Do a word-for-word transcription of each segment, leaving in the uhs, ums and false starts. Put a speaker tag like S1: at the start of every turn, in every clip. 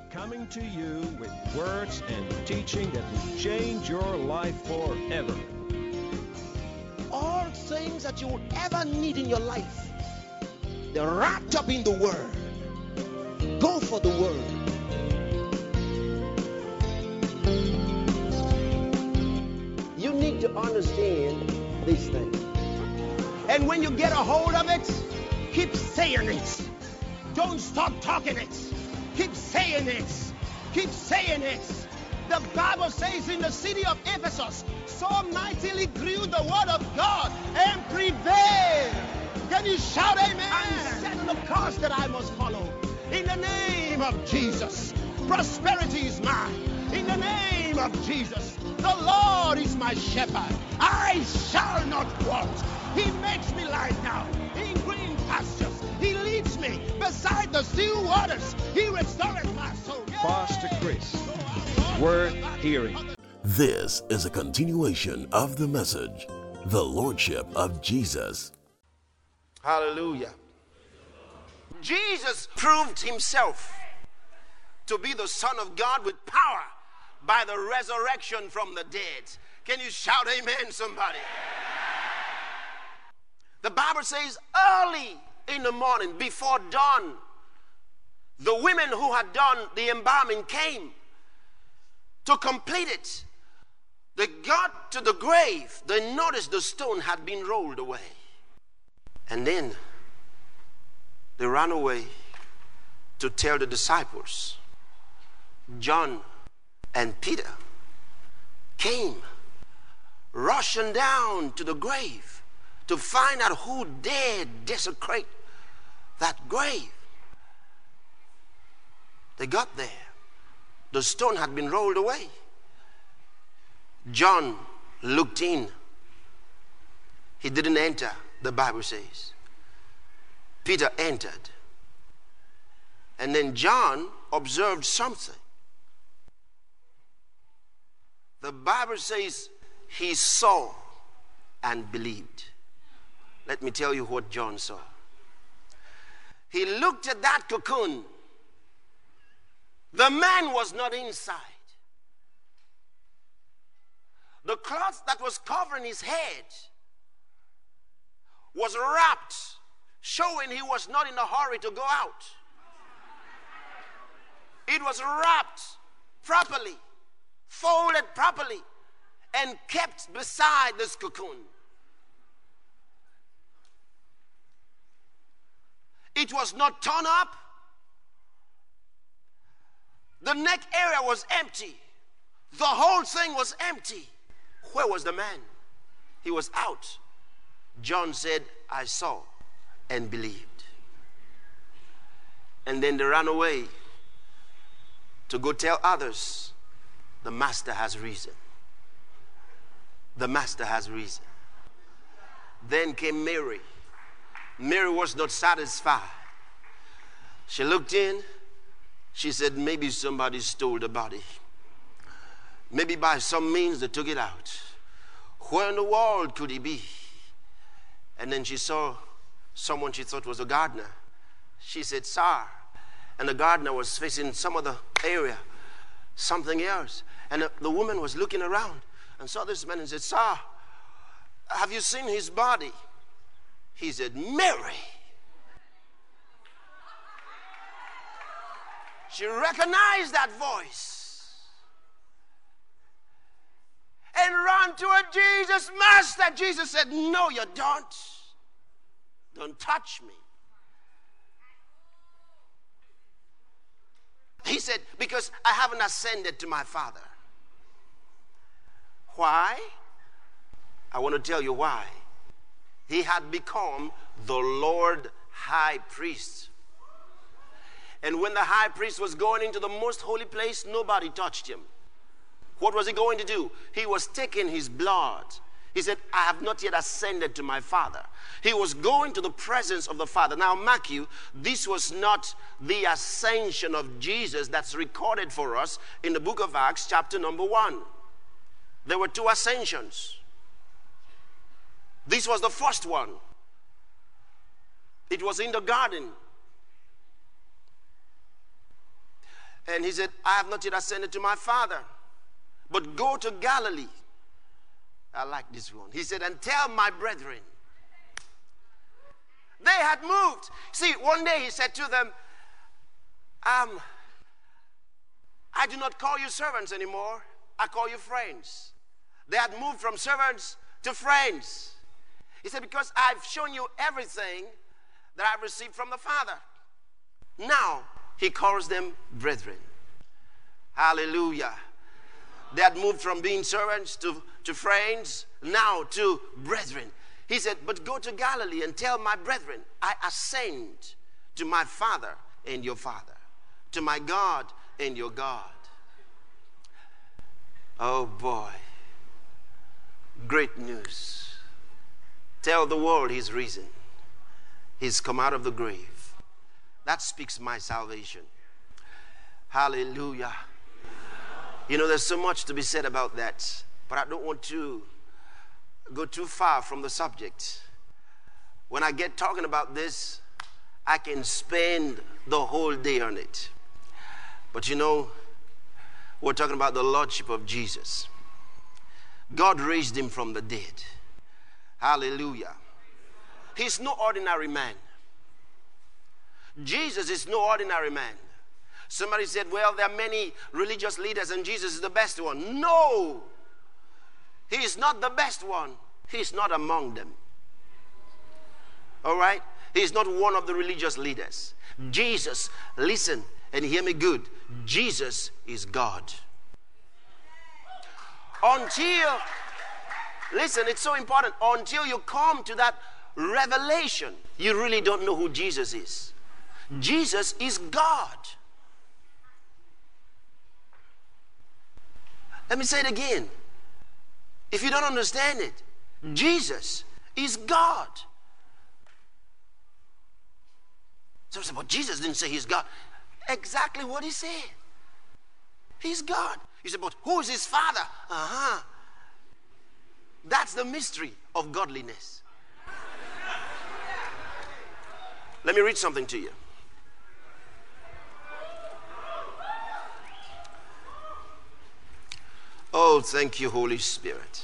S1: coming to you with words and teaching that will change your life forever.
S2: All things that you will ever need in your life, they're wrapped up in the Word. Go for the Word. You need to understand these things. And when you get a hold of it, keep saying it. Don't stop talking it. Keep saying it. Keep saying it. The Bible says in the city of Ephesus, so mightily grew the word of God and prevailed. Can you shout amen? And set the course that I must follow. In the name of Jesus, prosperity is mine. In the name of Jesus, the Lord is my shepherd. I shall not want. He makes me lie down in green pastures. He leads me beside the still waters. He restores my soul. Yay!
S1: Pastor Chris, worth hearing.
S3: This is a continuation of the message, the Lordship of Jesus.
S2: Hallelujah. Jesus proved himself to be the Son of God with power by the resurrection from the dead. Can you shout amen, somebody? The Bible says early in the morning, before dawn, the women who had done the embalming came to complete it. They got to the grave. They noticed the stone had been rolled away. And then they ran away to tell the disciples. John and Peter came rushing down to the grave to find out who dared desecrate that grave. They got there. The stone had been rolled away. John looked in. He didn't enter, the Bible says. Peter entered. And then John observed something. The Bible says he saw and believed. Let me tell you what John saw. He looked at that cocoon. The man was not inside. The cloth that was covering his head was wrapped, showing he was not in a hurry to go out. It was wrapped properly, folded properly, and kept beside this cocoon. It was not torn up. The neck area was empty. The whole thing was empty. Where was the man? He was out. John said, I saw and believed. And then they ran away to go tell others, the master has risen. The master has risen. Then came Mary. Mary was not satisfied. She looked in. She said, maybe somebody stole the body. Maybe by some means they took it out. Where in the world could he be? And then she saw someone she thought was a gardener. She said, sir. And the gardener was facing some other area, something else. And the, the woman was looking around and saw this man and said, sir, have you seen his body? He said, Mary. She recognized that voice and ran toward Jesus. Master, Jesus said, no, you don't. Don't touch me. He said, because I haven't ascended to my Father. Why? I want to tell you why. He had become the Lord High Priest. And when the high priest was going into the most holy place, nobody touched him. What was he going to do? He was taking his blood. He said, I have not yet ascended to my Father. He was going to the presence of the Father. Now, mark you, this was not the ascension of Jesus that's recorded for us in the book of Acts, chapter number one. There were two ascensions. This was the first one. It was in the garden. And he said, I have not yet ascended to my Father, but go to Galilee. I like this one. He said, and tell my brethren. They had moved. See, one day he said to them, um, I do not call you servants anymore. I call you friends. They had moved from servants to friends. He said, because I've shown you everything that I've received from the Father. Now, he calls them brethren. Hallelujah. They had moved from being servants to, to friends, now to brethren. He said, but go to Galilee and tell my brethren, I ascend to my Father and your Father, to my God and your God. Oh boy. Great news. Tell the world he's risen. He's come out of the grave. That speaks my salvation. Hallelujah. You know, there's so much to be said about that, but I don't want to go too far from the subject. When I get talking about this, I can spend the whole day on it. But you know, we're talking about the Lordship of Jesus. God raised him from the dead. Hallelujah. He's no ordinary man. Jesus is no ordinary man. Somebody said, well, there are many religious leaders and Jesus is the best one. No. He is not the best one. He is not among them. All right? He is not one of the religious leaders. Jesus, listen and hear me good. Jesus is God. Until, listen, it's so important. Until you come to that revelation, you really don't know who Jesus is. Jesus is God. Let me say it again. If you don't understand it, Jesus is God. So say, but Jesus didn't say he's God. Exactly what he said. He's God. You say, but who is his Father? Uh-huh. That's the mystery of godliness. Let me read something to you. Oh, thank you, Holy Spirit.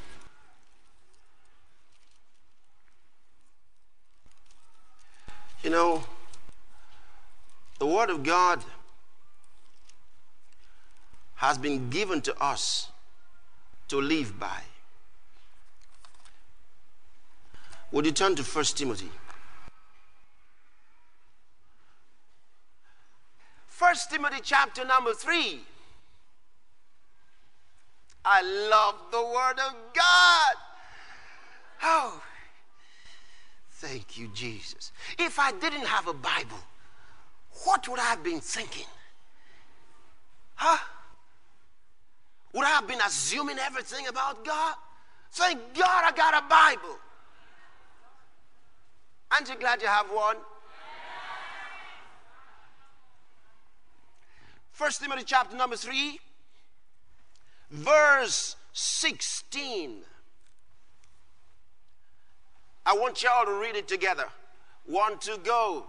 S2: You know, the Word of God has been given to us to live by. Would you turn to First Timothy? First Timothy chapter number three. I love the Word of God. Oh, thank you, Jesus. If I didn't have a Bible, what would I have been thinking? Huh? Would I have been assuming everything about God? Thank God I got a Bible. Aren't you glad you have one? First Timothy chapter number three. Verse sixteen. I want y'all to read it together. One, two, go.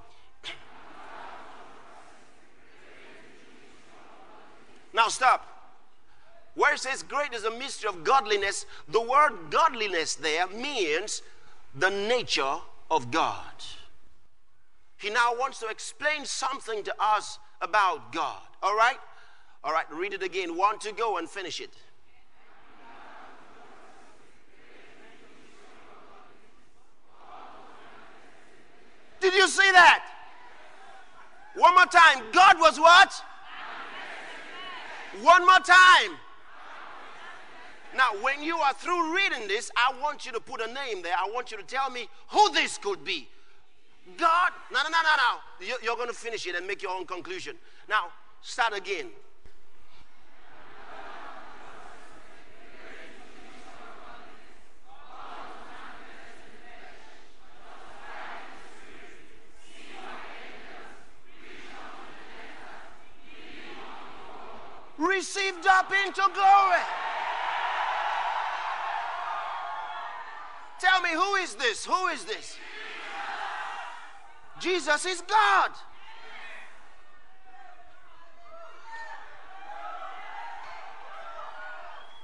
S2: Now stop. Where it says great is the mystery of godliness, the word godliness there means the nature of God. He now wants to explain something to us about God. All right? All right, read it again. One to go and finish it. Did you see that? One more time. God was what? One more time. Now, when you are through reading this, I want you to put a name there. I want you to tell me who this could be. God. No, no, no, no, no. You're going to finish it and make your own conclusion. Now, start again. Received up into glory. Tell me, who is this? Who is this? Jesus is God.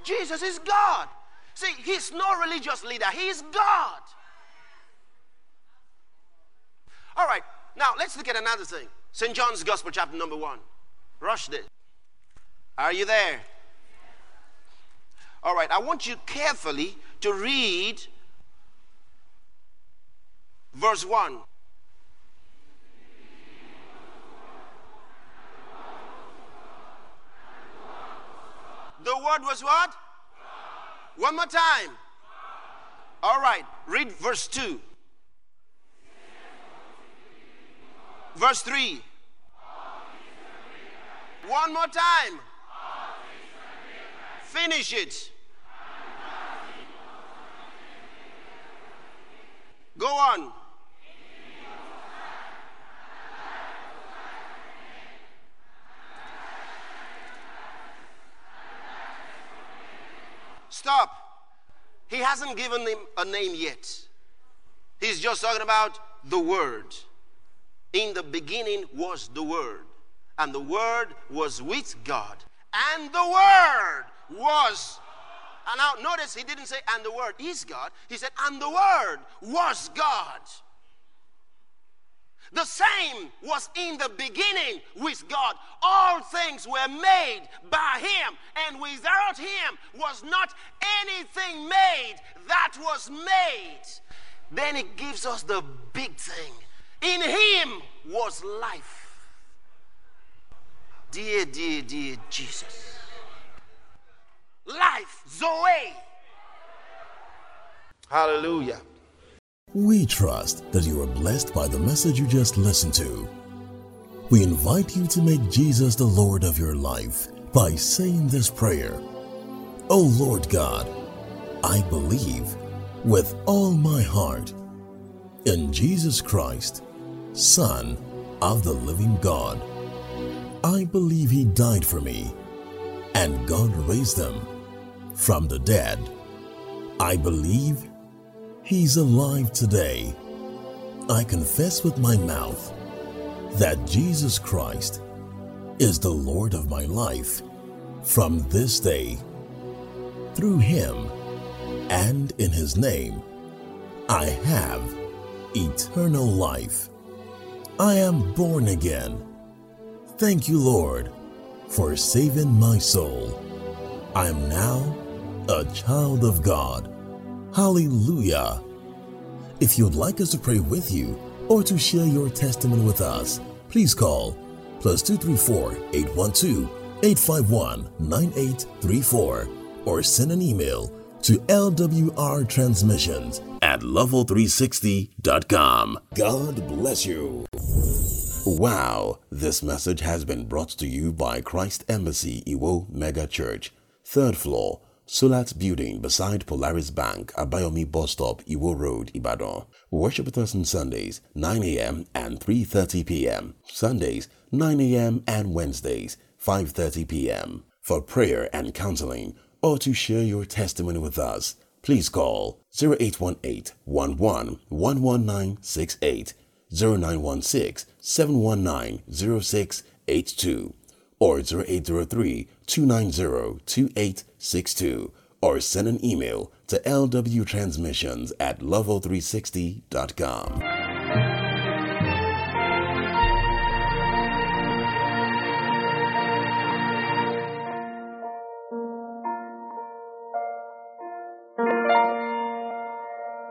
S2: Jesus is God. See, he's no religious leader. He is God. All right, now let's look at another thing. Saint John's Gospel, chapter number one. Rush this. Are you there? All right, I want you carefully to read verse one. The word was what? One more time. All right, read verse two. Verse three. One more time. Finish it. Go on. Stop. He hasn't given him a name yet. He's just talking about the Word. In the beginning was the Word, and the Word was with God, and the Word was. And now notice he didn't say, and the Word is God. He said, and the Word was God. The same was in the beginning with God. All things were made by Him, and without Him was not anything made that was made. Then it gives us the big thing. In Him was life. Dear, dear, dear Jesus. Life, Zoe. Hallelujah.
S3: We trust that you are blessed by the message you just listened to. We invite you to make Jesus the Lord of your life by saying this prayer. O Lord God, I believe with all my heart in Jesus Christ, Son of the living God. I believe He died for me, and God raised Him from the dead. I believe He's alive today. I confess with my mouth that Jesus Christ is the Lord of my life from this day. Through Him and in His name, I have eternal life. I am born again. Thank you, Lord, for saving my soul. I am now a child of God. Hallelujah. If you'd like us to pray with you or to share your testimony with us, please call plus two three four, eight one two, eight five one, nine eight three four or send an email to L W R transmissions at level three sixty dot com. God bless you. Wow, this message has been brought to you by Christ Embassy Iwo Mega Church, third floor, Sulat Building beside Polaris Bank, Abayomi Bus Stop, Iwo Road, Ibadan. Worship with us on Sundays, nine a.m. and three thirty p.m. Sundays, nine a.m. and Wednesdays, five thirty p.m. For prayer and counseling or to share your testimony with us, please call zero eight one eight, one one, one one nine six eight, zero nine one six, seven one nine, zero six eight two or zero eight zero three, two nine zero, two eight six two or send an email to L W transmissions at level three sixty dot com.